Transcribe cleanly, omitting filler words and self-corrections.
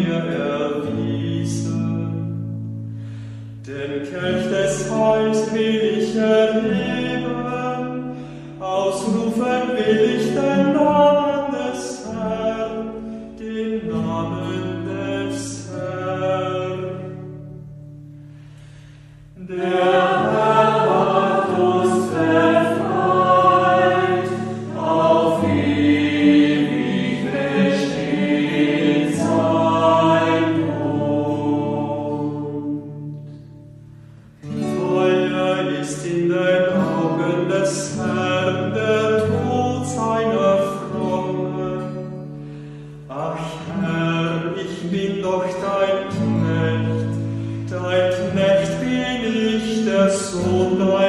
mir erwiesen. Den Kelch des Heils will ich erheben, ausrufen will ich den Namen des Herrn, den Namen des Herrn. Der Herr hat uns befreit, auf ewig besteht sein Bund. Feuer ist in den Augen des Herrn, der Tod seiner Frommen. Ach Herr, ich bin doch dein Knecht bin ich, der Sohn deines